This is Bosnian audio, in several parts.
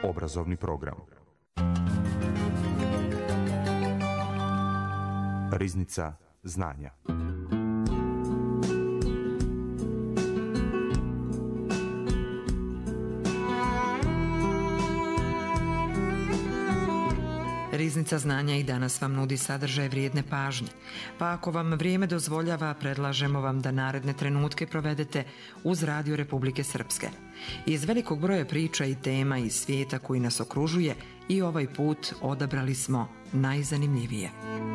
Obrazovni program. Riznica znanja. Riznica znanja i danas vam nudi sadržaj vrijedne pažnje, pa ako vam vrijeme dozvoljava, predlažemo vam da naredne trenutke provedete uz Radio Republike Srpske. Iz velikog broja priča i tema iz svijeta koji nas okružuje i ovaj put odabrali smo najzanimljivije.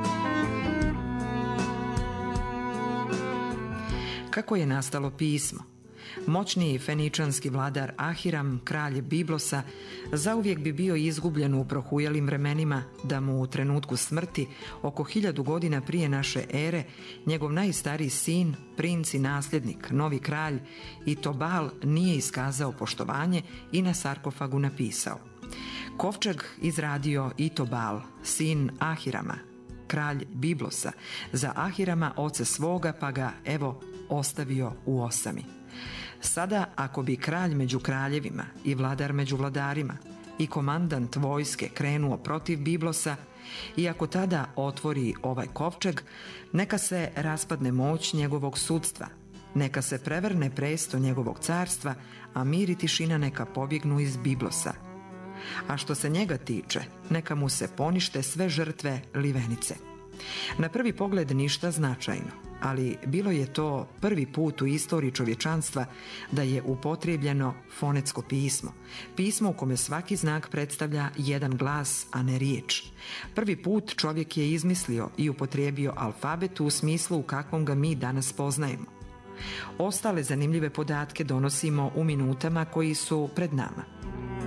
Kako je nastalo pismo? Moćniji feničanski vladar Ahiram, kralj Biblosa, zauvijek bi bio izgubljen u prohujalim vremenima da mu u trenutku smrti, oko 1000 godina prije naše ere, njegov najstariji sin, princ i nasljednik, novi kralj Itobal nije iskazao poštovanje i na sarkofagu napisao: Kovčeg izradio Itobal, sin Ahirama, kralj Biblosa, za Ahirama oca svoga, pa ga, evo, ostavio u osami. Sada, ako bi kralj među kraljevima i vladar među vladarima i komandant vojske krenuo protiv Biblosa, i ako tada otvori ovaj kovčeg, neka se raspadne moć njegovog sudstva, neka se prevrne presto njegovog carstva, a mir i tišina neka pobjegnu iz Biblosa. A što se njega tiče, neka mu se ponište sve žrtve livenice. Na prvi pogled ništa značajno, ali bilo je to prvi put u istoriji čovječanstva da je upotrijebljeno fonetsko pismo. Pismo u kome svaki znak predstavlja jedan glas, a ne riječ. Prvi put čovjek je izmislio i upotrijebio alfabet u smislu u kakvom ga mi danas poznajemo. Ostale zanimljive podatke donosimo u minutama koji su pred nama.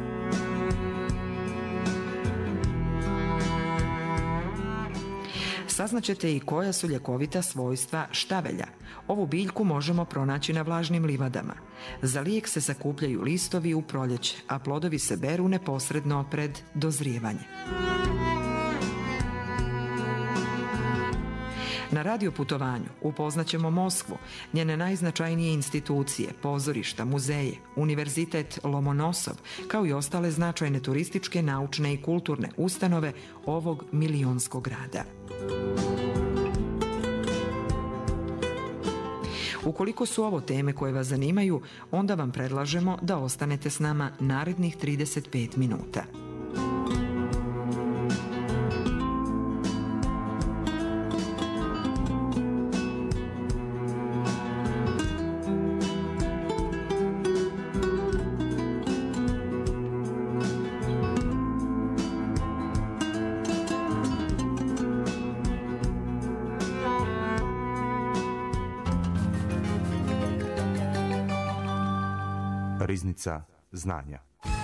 Saznaćete i koja su ljekovita svojstva štavelja. Ovu biljku možemo pronaći na vlažnim livadama. Za lijek se sakupljaju listovi u proljeće, a plodovi se beru neposredno pred dozrijevanje. Na radioputovanju upoznaćemo Moskvu, njene najznačajnije institucije, pozorišta, muzeje, Univerzitet Lomonosov, kao i ostale značajne turističke, naučne i kulturne ustanove ovog milionskog grada. Ukoliko su ovo teme koje vas zanimaju, onda vam predlažemo da ostanete s nama narednih 35 minuta. Riznica znanja.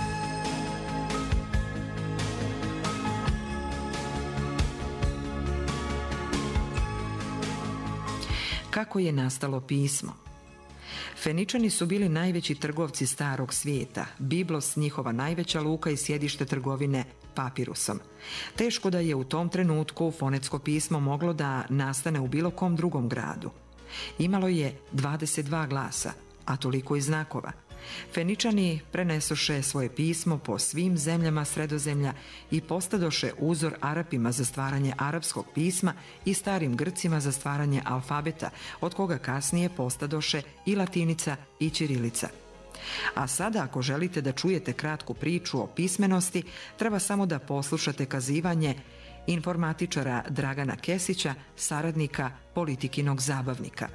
Kako je nastalo pismo? Feničani su bili najveći trgovci starog svijeta, Biblos njihova najveća luka i sjedište trgovine papirusom. Teško da je u tom trenutku fonetsko pismo moglo da nastane u bilo kom drugom gradu. Imalo je 22 glasa, a toliko i znakova. Feničani prenesoše svoje pismo po svim zemljama Sredozemlja i postadoše uzor Arapima za stvaranje arapskog pisma i starim Grcima za stvaranje alfabeta, od koga kasnije postadoše i latinica i ćirilica. A sada, ako želite da čujete kratku priču o pismenosti, treba samo da poslušate kazivanje informatičara Dragana Kesića, saradnika Politikinog zabavnika.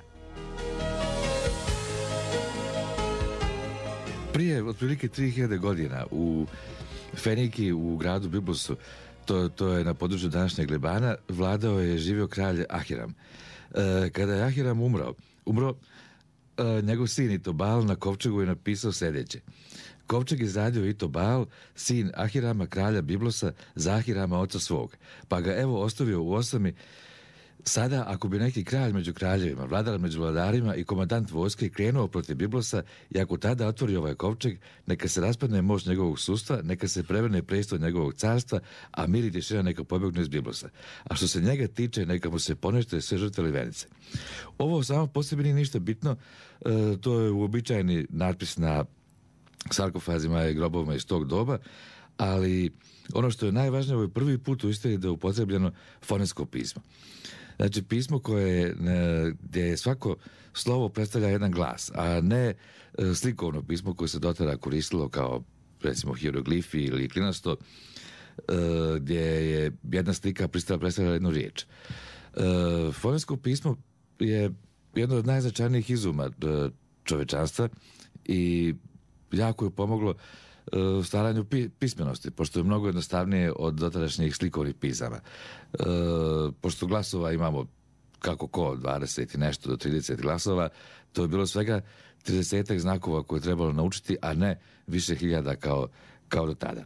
Prije otprilike 3000 godina u Feniki, u gradu Biblosu, to je na području današnjeg Libana, vladao je živio kralj Ahiram. Kada je Ahiram umro njegov sin Itobal na kovčegu je napisao sljedeće: Kovčeg izradio Itobal, sin Ahirama, kralja Biblosa, za Ahirama oca svog, pa ga evo ostavio u osami. Sada, ako bi neki kralj među kraljevima, vladar među vladarima i komandant vojske krenuo protiv Biblosa, i ako tada otvori ovaj kovčeg, neka se raspadne moć njegovog sudstva, neka se prevrne presto njegovog carstva, a mir i tišina neka pobjegnu iz Biblosa. A što se njega tiče, neka mu se ponište sve žrtve livenice. Ovo samo po sebi nije ništa bitno, to je uobičajeni natpis na sarkofazima i grobovima iz tog doba, ali ono što je najvažnije, ovo je prvi put u istoriji da je upotrebljeno fonetsko pismo. Znači, pismo gdje je svako slovo predstavlja jedan glas, a ne slikovno pismo koje se do tada koristilo kao, recimo, hieroglifi ili klinasto, gdje je jedna slika predstavlja jednu riječ. Fonetsko pismo je jedno od najznačajnijih izuma čovečanstva i jako je pomoglo stvaranju pismenosti, pošto je mnogo jednostavnije od dotadašnjih slikovnih pisama. Pošto glasova imamo kako 20 i nešto do 30 glasova, to je bilo svega 30 znakova koje je trebalo naučiti, a ne više hiljada kao do tada.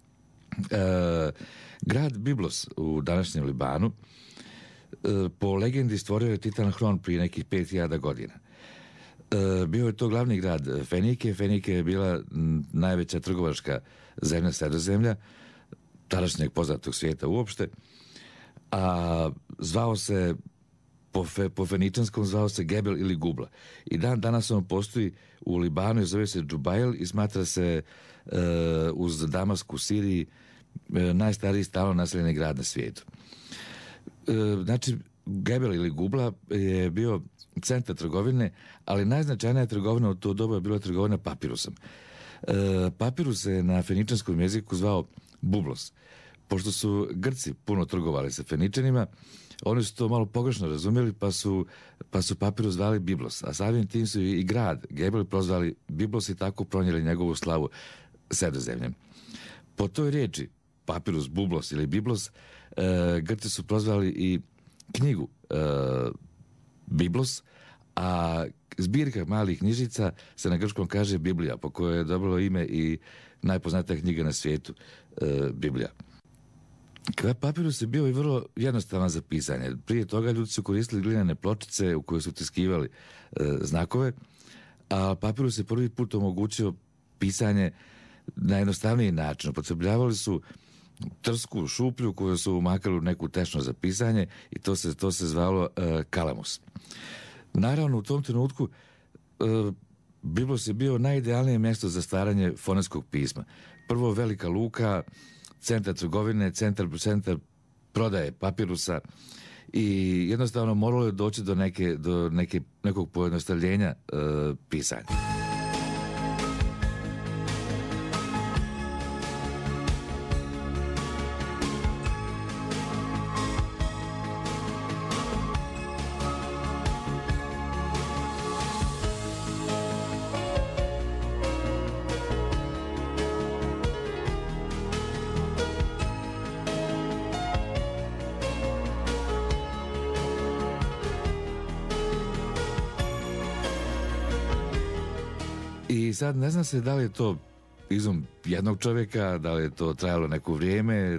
Grad Biblos u današnjem Libanu po legendi stvorio je Titan Hron prije nekih 5000 godina. Bio je to glavni grad Fenike. Fenike je bila najveća trgovačka zemlja Sredozemlja, tadašnjeg poznatog svijeta uopšte, a zvao se po feničanskom zvao se Gebel ili Gubla. I danas on postoji u Libanu i zove se Džubail i smatra se uz Damasku u Siriji najstariji stalno naseljeni grad na svijetu. Znači, Gebel ili Gubla je bio centar trgovine, ali najznačajnija trgovina u to doba je bila trgovina papirusom. Papirus se na feničanskom jeziku zvao bublos. Pošto su Grci puno trgovali sa Feničanima, oni su to malo pogrešno razumjeli, pa su papirus zvali Biblos, a samim tim su i grad Gebel prozvali Biblos i tako pronijeli njegovu slavu Sredozemljem. Po toj riječi, papirus, bublos ili Biblos, Grci su prozvali i knjigu Biblos, a zbirka malih knjižica se na grčkom kaže Biblija, po kojoj je dobilo ime i najpoznatija knjiga na svijetu, Biblija. Papirus je bio i vrlo jednostavan za pisanje. Prije toga ljudi su koristili glinene pločice u koje su tiskivali znakove, a papirus je prvi put omogućio pisanje na jednostavniji način. Upotrebljavali su trsku šuplju koju su umakali u neku tešnost za pisanje i to se zvalo kalamus. Naravno, u tom trenutku Biblos je bio najidealnije mjesto za stvaranje fonetskog pisma. Prvo velika luka, centar trgovine, centar prodaje papirusa i jednostavno moralo je doći do nekog pojednostavljenja pisanja. I sad ne zna se da li je to izum jednog čovjeka, da li je to trajalo neko vrijeme,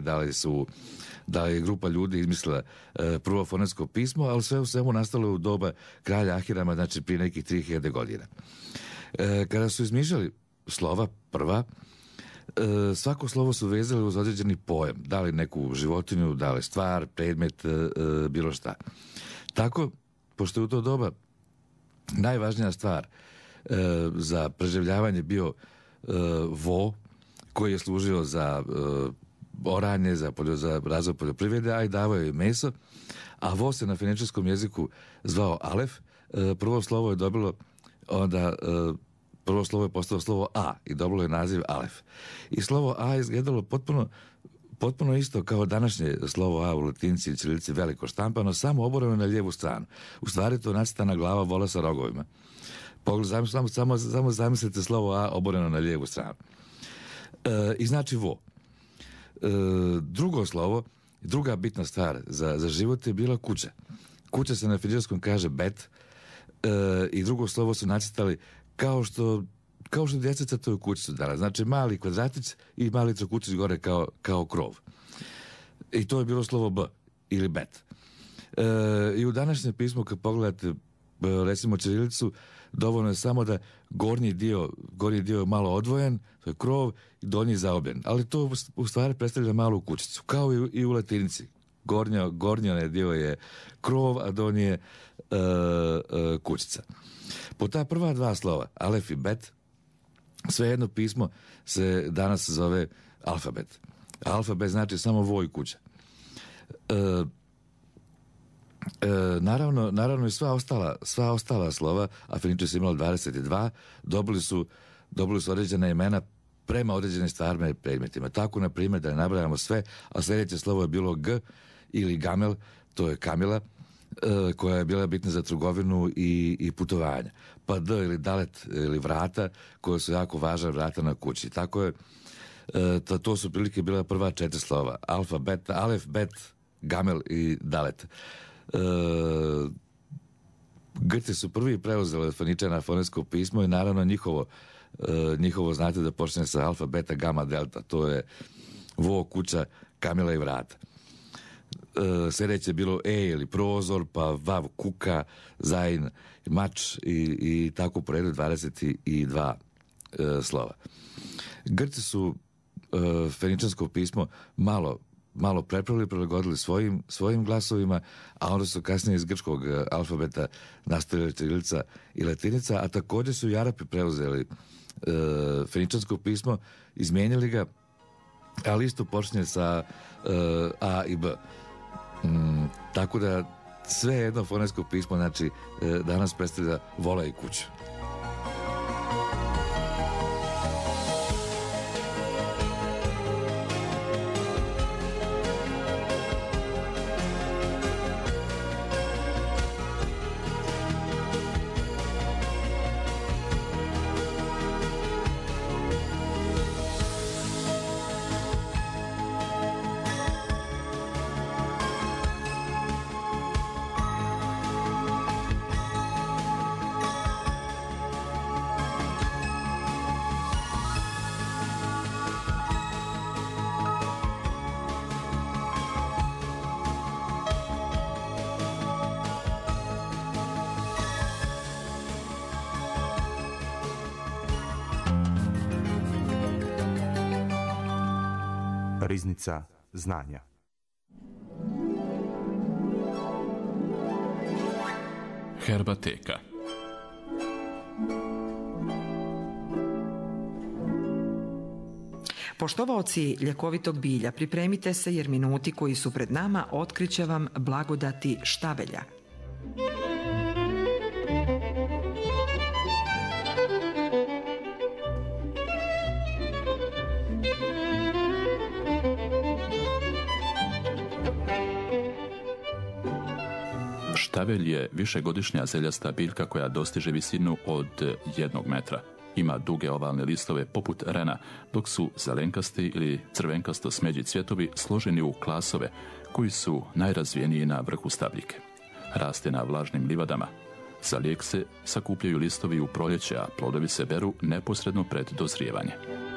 da li je grupa ljudi izmislila prvo fonetsko pismo, ali sve u svemu nastalo u doba kralja Ahirama, znači prije nekih 3000 godina. Kada su izmišljali slova prva, svako slovo su vezali uz određeni pojam, da li neku životinju, da li stvar, predmet, bilo šta. Tako, pošto je u to doba najvažnija stvar za preživljavanje bio vo, koji je služio za oranje, za razvoj poljoprivrede, a i davao je meso, a vo se na feničanskom jeziku zvao alef. Prvo slovo je dobilo onda prvo slovo je postalo slovo a i dobilo je naziv alef. I slovo a je izgledalo potpuno isto kao današnje slovo a u latinci i ćirilici, veliko štampano, samo oboreno na lijevu stranu. U stvari to nacrtana glava vola sa rogovima. Samo zamislite slovo a oboreno na lijevu stranu. I znači vo. Drugo slovo, druga bitna stvar za život je bila kuća. Kuća se na feničanskom kaže bet, i drugo slovo su nacrtali kao što djeca crtaju kućicu danas. Znači mali kvadratić i mali trokutić gore kao krov. I to je bilo slovo b ili bet. I u današnjem pismu kad pogledate recimo ćirilicu, dovoljno je samo da gornji dio je malo odvojen, to je krov, i donji zaobljen. Ali to u stvari predstavlja malu kućicu, kao i u latinici. Gornji dio je krov, a donji je kućica. Po ta prva dva slova, alef i bet, Sve jedno pismo se danas zove alfabet. Alfabet znači samo vo i kuća. Naravno i sva ostala slova, a Feničani su imali 22, dobili su određena imena prema određenim stvarima i predmetima. Tako, na primjer, da ne nabrajamo sve, a sljedeće slovo je bilo G ili Gamel, to je Kamila, koja je bila bitna za trgovinu i putovanja. Pa D ili Dalet ili vrata, koje su jako važna, vrata na kući. Tako je, to su prilike bila prva 4 slova. Alef, Bet, Gamel i Dalet. Grci su prvi preuzeli od Feničana fonetsko pismo i naravno njihovo znate da počne sa alfa, beta, gama, delta. To je vo, kuća, kamila i vrata. Sljedeće je bilo E ili prozor, pa vav, kuka, zajin, mač i tako po redu 22 slova. Grci su feničansko pismo malo prepravili, prilagodili svojim glasovima, a onda su kasnije iz grčkog alfabeta nastavili ćirilica i latinica, a također su i Arapi preuzeli feničansko pismo, izmijenili ga, ali isto počinje sa A i B. Tako da sve jedno fonetsko pismo, znači, danas predstavlja vola i kuću. Riznica znanja. Herbateka. Poštovaoci ljekovitog bilja, pripremite se jer minuti koji su pred nama otkriće vam blagodati štavelja. Štavelj je višegodišnja zeljasta biljka koja dostiže visinu od 1 metra. Ima duge ovalne listove poput rena, dok su zelenkasti ili crvenkasto smeđi cvjetovi složeni u klasove koji su najrazvijeniji na vrhu stabljike. Raste na vlažnim livadama. Za lijek se sakupljaju listovi u proljeće, a plodovi se beru neposredno pred dozrijevanje.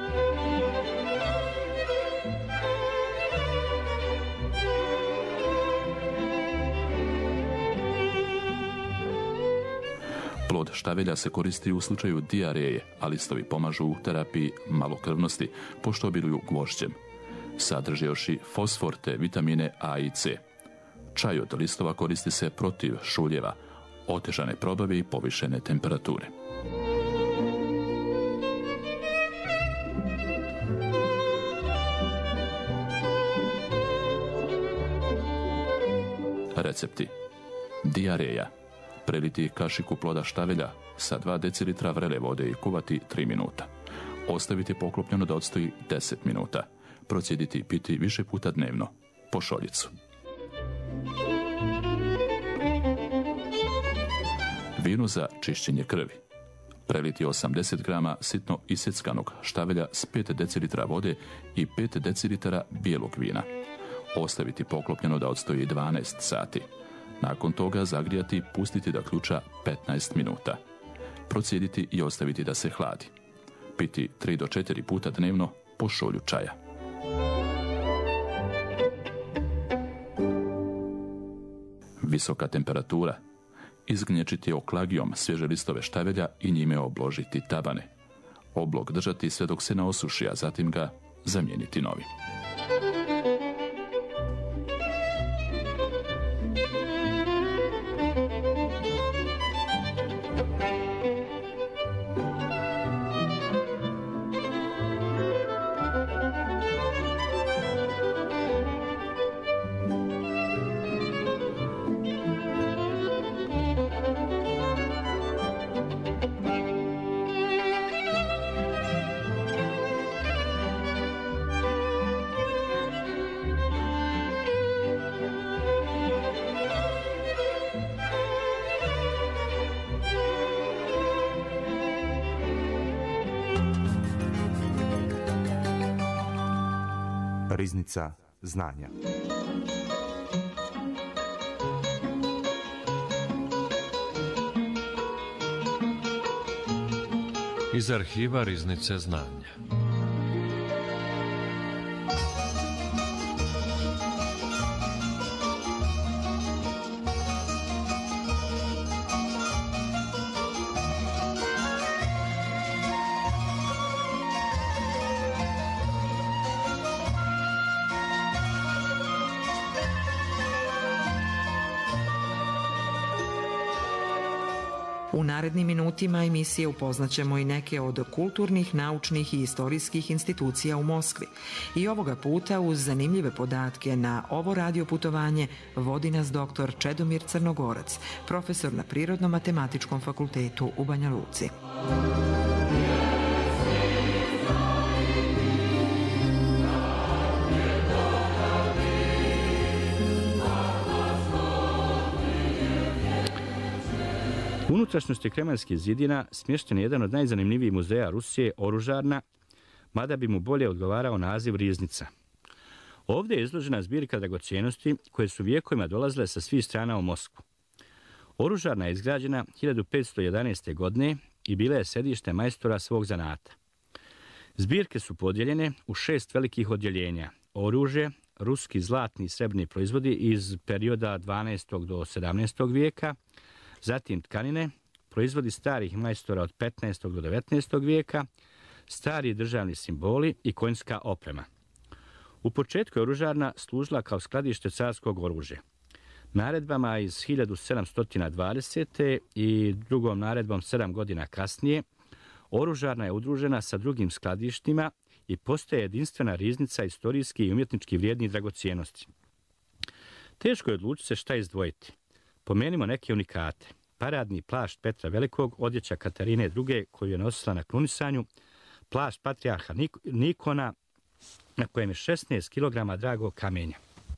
Plod štavelja se koristi u slučaju dijareje, a listovi pomažu u terapiji malokrvnosti, pošto obiluju gvožđem. Sadrži još i fosfor te vitamine A i C. Čaj od listova koristi se protiv šuljeva, otežane probave i povišene temperature. Recepti. Dijareja. Preliti kašiku ploda štavelja sa 2 decilitra vrele vode i kuvati 3 minuta. Ostaviti poklopljeno da odstoji 10 minuta. Procijediti i piti više puta dnevno, po šoljicu. Vino za čišćenje krvi. Preliti 80 grama sitno isjeckanog štavelja s 5 decilitra vode i 5 decilitara bijelog vina. Ostaviti poklopljeno da odstoji 12 sati. Nakon toga zagrijati i pustiti da ključa 15 minuta. Procijediti i ostaviti da se hladi. Piti 3 do 4 puta dnevno po šolju čaja. Visoka temperatura. Izgnječiti oklagijom svježe listove štavelja i njime obložiti tabane. Oblog držati sve dok se ne osuši, a zatim ga zamijeniti novim. Riznica znanja. Iz arhiva Riznice znanja. U narednim minutima emisije upoznaćemo i neke od kulturnih, naučnih i istorijskih institucija u Moskvi. I ovoga puta uz zanimljive podatke na ovo radio putovanje vodi nas dr. Čedomir Crnogorac, profesor na Prirodno-matematičkom fakultetu u Banja Luci. U unutrašnjosti Kremanskih zidina smješten je jedan od najzanimljivijih muzeja Rusije, Oružarna, mada bi mu bolje odgovarao naziv Riznica. Ovdje je izložena zbirka dragocjenosti koje su vijekovima dolazile sa svih strana u Moskvu. Oružarna je izgrađena 1511. godine i bila je središte majstora svog zanata. Zbirke su podijeljene u 6 velikih odjeljenja: oružje, ruski zlatni i srebrni proizvodi iz perioda 12. do 17. vijeka, zatim tkanine, proizvodi starih majstora od 15. do 19. vijeka, stari državni simboli i konjska oprema. U početku je oružarna služila kao skladište carskog oružja. Naredbama iz 1720. i drugom naredbom 7 godina kasnije, oružarna je udružena sa drugim skladištima i postaje jedinstvena riznica istorijski i umjetnički vrijednih dragocjenosti. Teško je odlučiti se šta izdvojiti. Pomenimo neke unikate. Paradni plašt Petra Velikog, odjeća Katarine II. Koju je nosila na krunisanju, plašt patrijarha Nikona, na kojem je 16 kg dragog kamenja.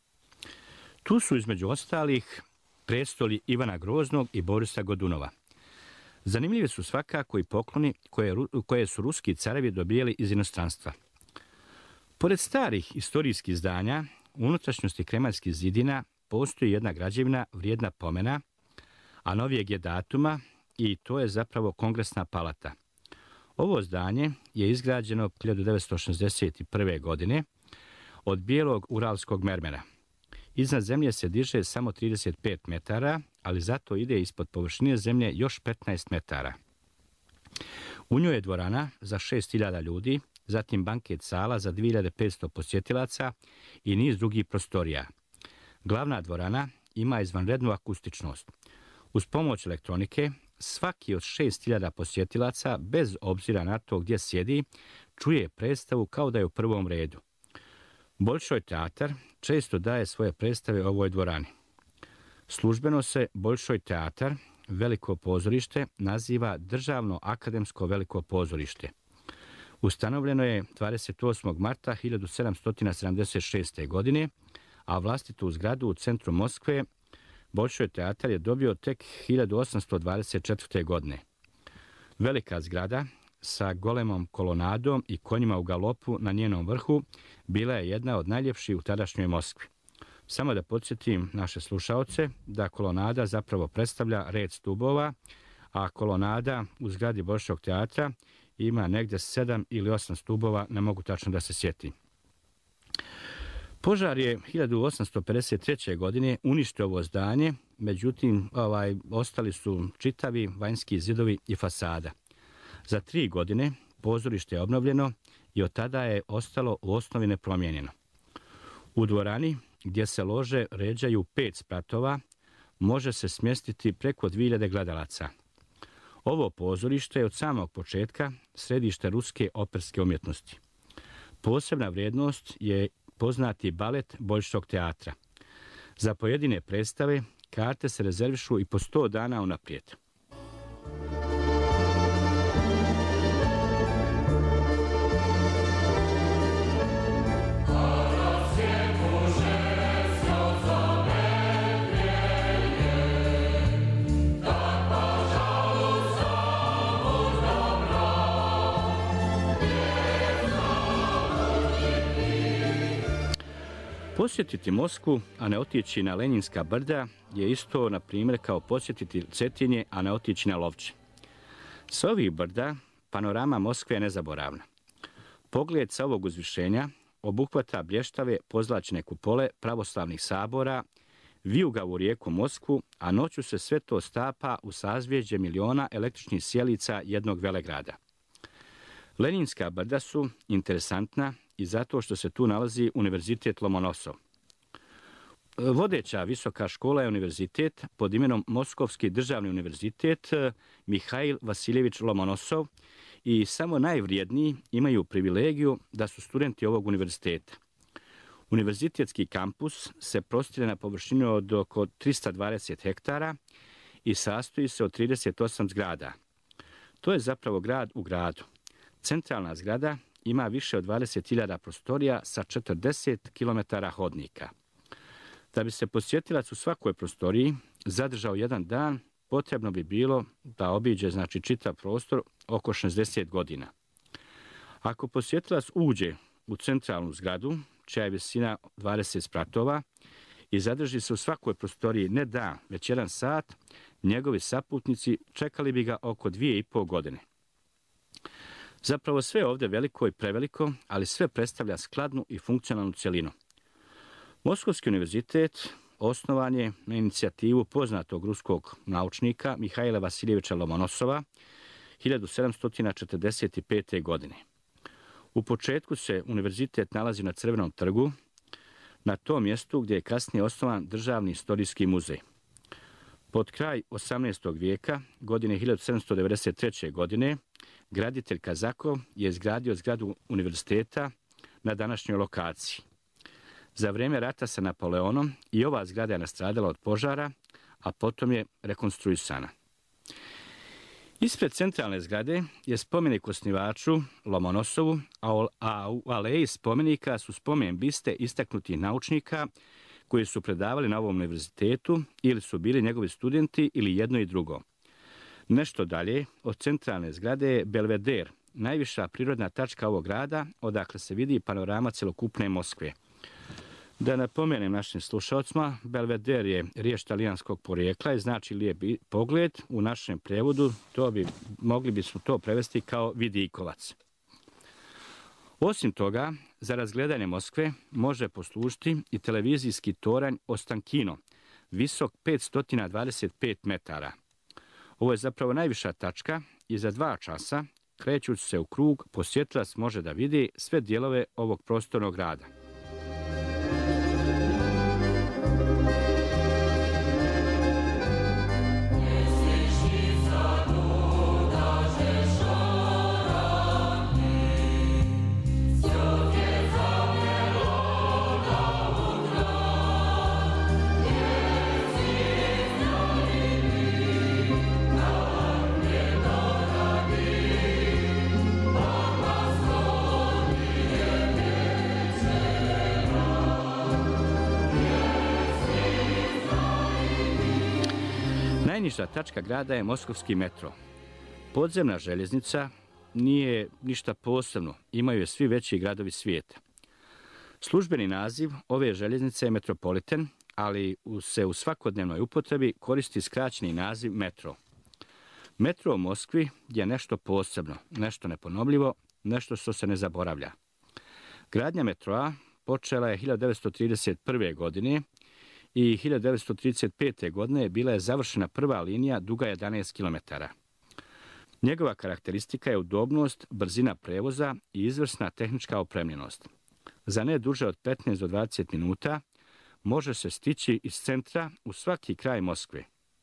Tu su između ostalih prestoli Ivana Groznog i Borisa Godunova. Zanimljivi su svakako i pokloni koje su ruski carevi dobijali iz inostranstva. Pored starih istorijskih zdanja, u unutrašnjosti Kremanskih zidina postoji jedna građevina vrijedna pomena, a novijeg je datuma, i to je zapravo Kongresna palata. Ovo zdanje je izgrađeno 1961. godine od bijelog uralskog mermera. Iznad zemlje se diže samo 35 metara, ali zato ide ispod površine zemlje još 15 metara. U njoj je dvorana za 6.000 ljudi, zatim banket sala za 2.500 posjetilaca i niz drugih prostorija. Glavna dvorana ima izvanrednu akustičnost. Uz pomoć elektronike, svaki od 6.000 posjetilaca, bez obzira na to gdje sjedi, čuje predstavu kao da je u prvom redu. Bolšoj teatar često daje svoje predstave ovoj dvorani. Službeno se Bolšoj teatar, veliko pozorište, naziva Državno akademsko veliko pozorište. Ustanovljeno je 28. marta 1776. godine, a vlastitu zgradu u centru Moskve Bolšoj teatar je dobio tek 1824. godine. Velika zgrada sa golemom kolonadom i konjima u galopu na njenom vrhu bila je jedna od najljepših u tadašnjoj Moskvi. Samo da podsjetim naše slušaoce da kolonada zapravo predstavlja red stubova, a kolonada u zgradi Bolšog teatra ima negdje 7 ili 8 stubova, ne mogu tačno da se sjetim. Požar je 1853. godine uništio ovo zdanje, međutim ostali su čitavi vanjski zidovi i fasada. Za 3 godine pozorište je obnovljeno i od tada je ostalo u osnovi nepromijenjeno. U dvorani, gdje se lože ređaju 5 spratova, može se smjestiti preko 2000 gledalaca. Ovo pozorište je od samog početka središte ruske operske umjetnosti. Posebna vrijednost je poznati balet Bolšog teatra. Za pojedine predstave karte se rezervišu i po 100 dana unaprijed. Posjetiti Moskvu, a ne otići na Lenjinska brda je isto, na primjer, kao posjetiti Cetinje, a ne otići na Lovće. S ovih brda panorama Moskve je nezaboravna. Pogled sa ovog uzvišenja obuhvata blještave pozlačne kupole pravoslavnih sabora, vijugavu rijeku Moskvu, a noću se sve to stapa u sazvježđe miliona električnih sjelica jednog velegrada. Lenjinska brda su interesantna i zato što se tu nalazi Univerzitet Lomonosov. Vodeća visoka škola je univerzitet pod imenom Moskovski državni univerzitet Mihail Vasiljević Lomonosov i samo najvrijedniji imaju privilegiju da su studenti ovog univerziteta. Univerzitetski kampus se prostire na površinu od oko 320 hektara i sastoji se od 38 zgrada. To je zapravo grad u gradu. Centralna zgrada ima više od 20.000 prostorija sa 40 km hodnika. Da bi se posjetilac u svakoj prostoriji zadržao jedan dan, potrebno bi bilo da obiđe čitav prostor oko 60 godina. Ako posjetilac uđe u centralnu zgradu, čija je visina 20 spratova, i zadrži se u svakoj prostoriji ne dan, već jedan sat, njegovi saputnici čekali bi ga oko 2,5 godine. Zapravo sve ovdje veliko i preveliko, ali sve predstavlja skladnu i funkcionalnu cjelinu. Moskovski univerzitet osnovan je na inicijativu poznatog ruskog naučnika Mihaila Vasiljevića Lomonosova 1745. godine. U početku se univerzitet nalazi na Crvenom trgu, na tom mjestu gdje je kasnije osnovan Državni historijski muzej. Pod kraj 18. vijeka, godine 1793. godine, graditelj Kazakov je izgradio zgradu univerziteta na današnjoj lokaciji. Za vrijeme rata sa Napoleonom i ova zgrada je nastradala od požara, a potom je rekonstruisana. Ispred centralne zgrade je spomenik osnivaču Lomonosovu, a u aleji spomenika su spomen biste istaknutih naučnika koji su predavali na ovom univerzitetu ili su bili njegovi studenti ili jedno i drugo. Nešto dalje od centralne zgrade je Belveder, najviša prirodna tačka ovog grada, odakle se vidi panorama celokupne Moskve. Da napomenem našim slušalcima, Belveder je riječ talijanskog porijekla i znači lijep pogled. U našem prijevodu mogli bismo to prevesti kao vidikovac. Osim toga, za razgledanje Moskve može poslužiti i televizijski toranj Ostankino, visok 525 metara. Ovo je zapravo najviša tačka i za 2 časa, krećući se u krug, posjetilac može da vidi sve dijelove ovog prostornog grada. Najniža tačka grada je Moskovski metro. Podzemna željeznica nije ništa posebno, imaju je svi veći gradovi svijeta. Službeni naziv ove željeznice je Metropolitan, ali se u svakodnevnoj upotrebi koristi skraćeni naziv metro. Metro u Moskvi je nešto posebno, nešto neponovljivo, nešto što se ne zaboravlja. Gradnja metroa počela je 1931. godine i 1935. godine bila je završena prva linija duga 11 km. Njegova karakteristika je udobnost, brzina prevoza i izvrsna tehnička opremljenost. Za ne duže od 15 do 20 minuta može se stići iz centra u svaki kraj Moskve.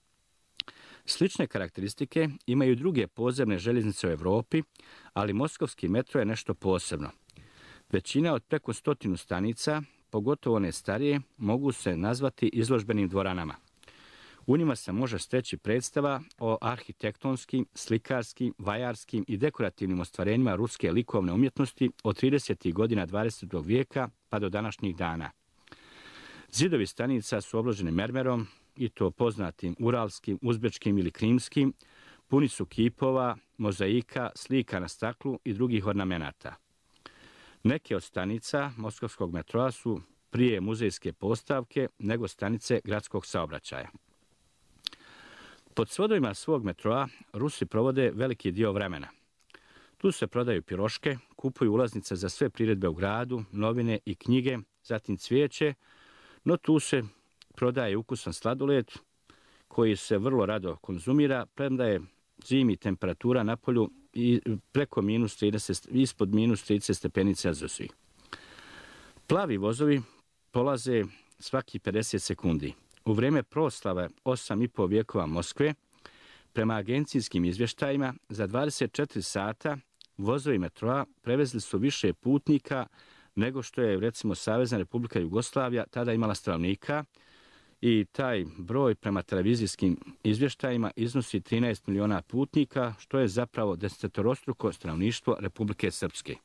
Slične karakteristike imaju druge podzemne željeznice u Europi, ali moskovski metro je nešto posebno. Većina od preko 100 stanica, pogotovo one starije, mogu se nazvati izložbenim dvoranama. U njima se može steći predstava o arhitektonskim, slikarskim, vajarskim i dekorativnim ostvarenjima ruske likovne umjetnosti od 30. godina 20. vijeka pa do današnjih dana. Zidovi stanica su obloženi mermerom, i to poznatim uralskim, uzbečkim ili krimskim, puni su kipova, mozaika, slika na staklu i drugih ornamenata. Neke od stanica moskovskog metroa su prije muzejske postavke nego stanice gradskog saobraćaja. Pod svodovima svog metroa Rusi provode veliki dio vremena. Tu se prodaju piroške, kupuju ulaznice za sve priredbe u gradu, novine i knjige, zatim cvijeće, no tu se prodaje ukusan sladoled koji se vrlo rado konzumira, premda je zimi temperatura na polju i preko ispod minus 30 stepenica Celzijusovih. Plavi vozovi polaze svaki 50 sekundi. U vrijeme proslave 8,5 vijekova Moskve, prema agencijskim izvještajima, za 24 sata vozovi metroa prevezli su više putnika nego što je, recimo, Savezna Republika Jugoslavija tada imala stanovnika, i taj broj prema televizijskim izvještajima iznosi 13 miliona putnika, što je zapravo desetorostruko stanovništvo Republike Srpske.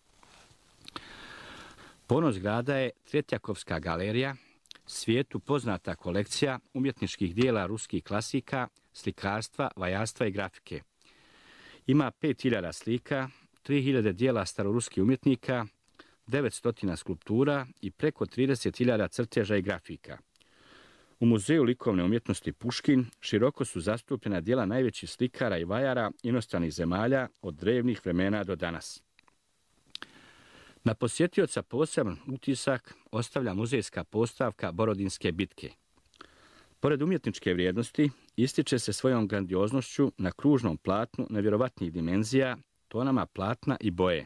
Ponos grada je Tretjakovska galerija, svijetu poznata kolekcija umjetničkih dijela ruskih klasika, slikarstva, vajarstva i grafike. Ima 5000 slika, 3000 dijela staroruskih umjetnika, 900 skulptura i preko 30.000 crteža i grafika. U Muzeju likovne umjetnosti Puškin široko su zastupljena dijela najvećih slikara i vajara inostranih zemalja od drevnih vremena do danas. Na posjetioca poseban utisak ostavlja muzejska postavka Borodinske bitke. Pored umjetničke vrijednosti, ističe se svojom grandioznošću na kružnom platnu nevjerovatnih dimenzija, tonama platna i boje.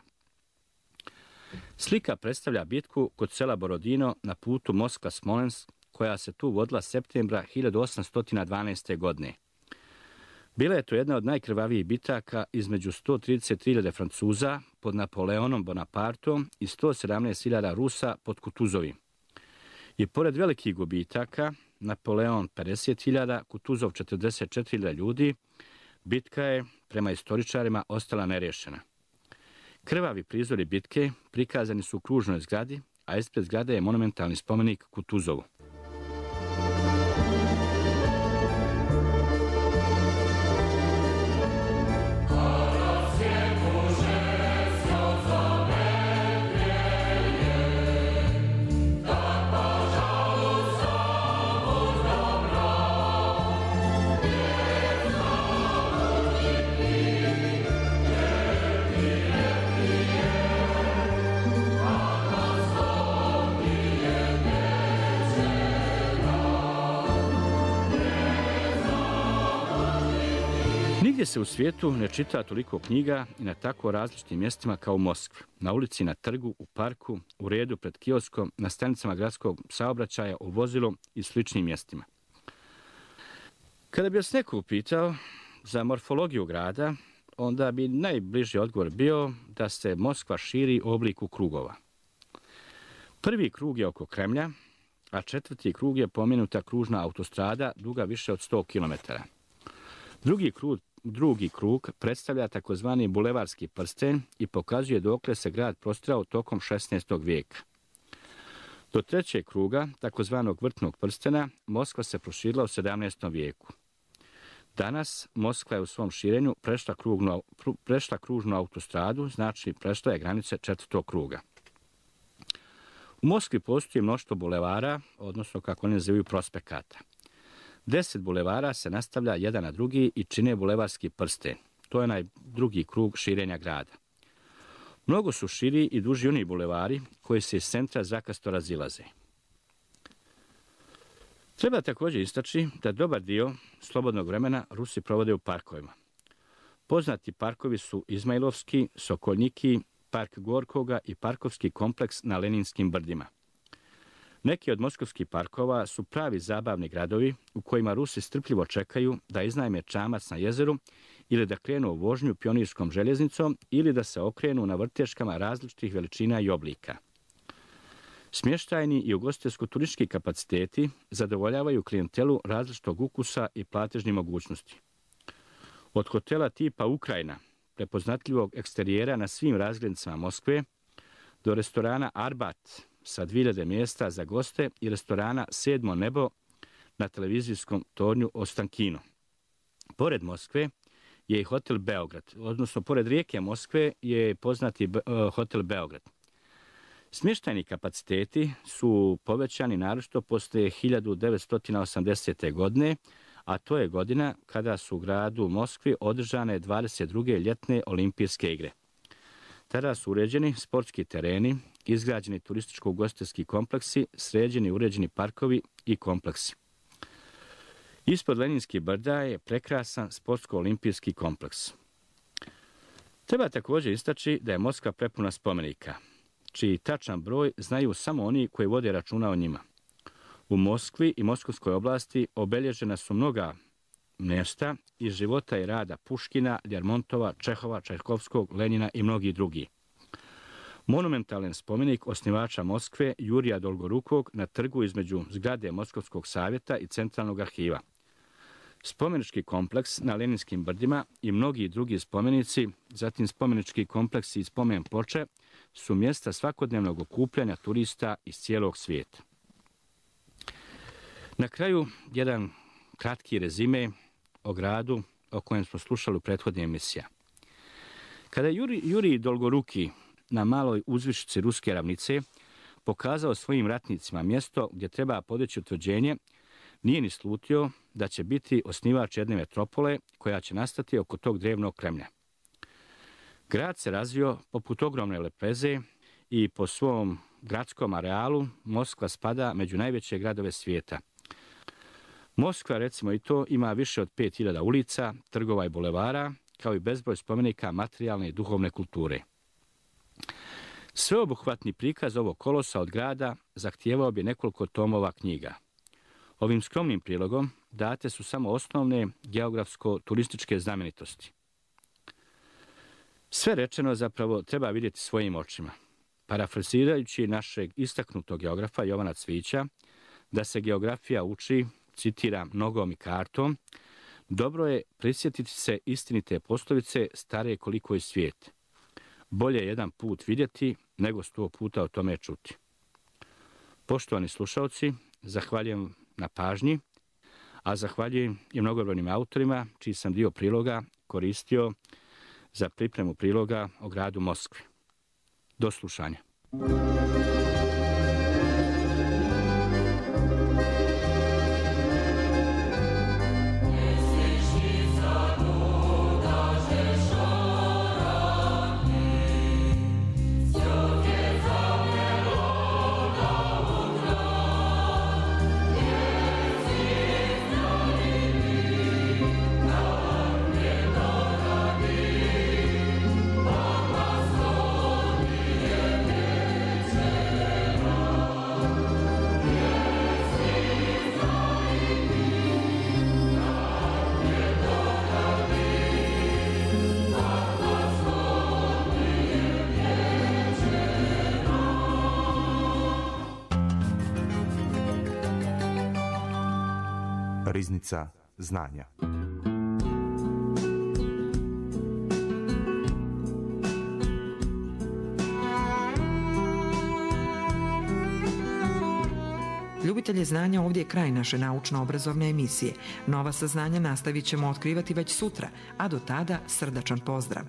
Slika predstavlja bitku kod sela Borodino na putu Moskva-Smolensk, koja se tu vodila septembra 1812. godine. Bila je to jedna od najkrvavijih bitaka između 133.000 Francuza pod Napoleonom Bonapartom i 117.000 Rusa pod Kutuzovim. I pored velikih gubitaka, Napoleon 50.000, Kutuzov 44.000 ljudi, bitka je, prema istoričarima, ostala nerješena. Krvavi prizori bitke prikazani su u kružnoj zgradi, a ispred zgrade je monumentalni spomenik Kutuzovu. Nigdje se u svijetu ne čita toliko knjiga i na tako različitim mjestima kao u Moskvi. Na ulici, na trgu, u parku, u redu pred kioskom, na stanicama gradskog saobraćaja, u vozilu i sličnim mjestima. Kada bi vas neko upitao za morfologiju grada, onda bi najbliži odgovor bio da se Moskva širi u obliku krugova. Prvi krug je oko Kremlja, a četvrti krug je pomenuta kružna autostrada duga više od 100 km. Drugi krug predstavlja takozvani bulevarski prsten i pokazuje dokle se grad prostirao tokom 16. vijeka. Do trećeg kruga, takozvanog vrtnog prstena, Moskva se proširila u 17. vijeku. Danas Moskva je u svom širenju prešla kružnu autostradu, znači prešla je granice četvrtog kruga. U Moskvi postoji mnoštvo bulevara, odnosno kako oni nazivaju prospekata. 10 bulevara se nastavlja jedan na drugi i čine bulevarski prsten. To je drugi krug širenja grada. Mnogo su širi i duži oni bulevari koji se iz centra zakasto razilaze. Treba također istaći da dobar dio slobodnog vremena Rusi provode u parkovima. Poznati parkovi su Izmailovski, Sokolniki, park Gorkoga i parkovski kompleks na Leninskim brdima. Neki od moskovskih parkova su pravi zabavni gradovi u kojima Rusi strpljivo čekaju da iznajme čamac na jezeru ili da krenu u vožnju pionirskom željeznicom ili da se okrenu na vrteškama različitih veličina i oblika. Smještajni i ugostiteljsko-turistički kapaciteti zadovoljavaju klijentelu različitog ukusa i platežnih mogućnosti. Od hotela tipa Ukrajina, prepoznatljivog eksterijera na svim razglednicama Moskve, do restorana Arbat sa 2000 mjesta za goste i restorana Sedmo nebo na televizijskom tornju Ostankino. Pored Moskve je i hotel Beograd, odnosno pored rijeke Moskve je poznati hotel Beograd. Smještajni kapaciteti su povećani naročito poslije 1980. godine, a to je godina kada su u gradu Moskvi održane 22. ljetne olimpijske igre. Tada su uređeni sportski tereni, izgrađeni turističko-ugostiteljski kompleksi, sređeni i uređeni parkovi i kompleksi. Ispod Leninskih brda je prekrasan sportsko-olimpijski kompleks. Treba također istaći da je Moskva prepuna spomenika, čiji tačan broj znaju samo oni koji vode računa o njima. U Moskvi i Moskovskoj oblasti obilježena su mnoga mjesta iz života i rada Puškina, Ljermontova, Čehova, Čajkovskog, Lenina i mnogi drugi. Monumentalan spomenik osnivača Moskve Jurija Dolgorukog na trgu između zgrade Moskovskog savjeta i Centralnog arhiva. Spomenički kompleks na Leninskim brdima i mnogi drugi spomenici, zatim spomenički kompleksi i spomen ploče, su mjesta svakodnevnog okupljanja turista iz cijelog svijeta. Na kraju, jedan kratki rezime o gradu o kojem smo slušali u prethodnoj emisiji. Kada je Jurij Dolgoruki na maloj uzvišici Ruske ravnice pokazao svojim ratnicima mjesto gdje treba podići utvrđenje, nije ni slutio da će biti osnivač jedne metropole koja će nastati oko tog drevnog Kremlja. Grad se razvio poput ogromne lepeze i po svom gradskom arealu Moskva spada među najveće gradove svijeta. Moskva, recimo i to, ima više od 5000 ulica, trgova i bulevara, kao i bezbroj spomenika materijalne i duhovne kulture. Sveobuhvatni prikaz ovog kolosa od grada zahtijevao bi nekoliko tomova knjiga. Ovim skromnim prilogom date su samo osnovne geografsko-turističke znamenitosti. Sve rečeno zapravo treba vidjeti svojim očima. Parafrazirajući našeg istaknutog geografa Jovana Cvića, da se geografija uči, citiram, nogom i kartom, dobro je prisjetiti se istinite poslovice stare koliko je svijet. Bolje je jedan put vidjeti nego 100 puta o tome čuti. Poštovani slušalci, zahvaljujem na pažnji, a zahvaljujem i mnogobrojnim autorima čiji sam dio priloga koristio za pripremu priloga o gradu Moskvi. Do slušanja. Riznica znanja. Ljubitelji znanja, ovdje je kraj naše naučno-obrazovne emisije. Nova saznanja nastavit ćemo otkrivati već sutra, a do tada srdačan pozdrav.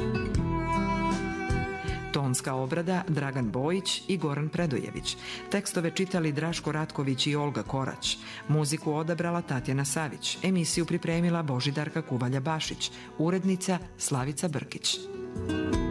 Tonska obrada Dragan Bojić i Goran Predojević. Tekstove čitali Draško Ratković i Olga Korać. Muziku odabrala Tatjana Savić. Emisiju pripremila Božidarka Kuvalja Bašić. Urednica Slavica Brkić.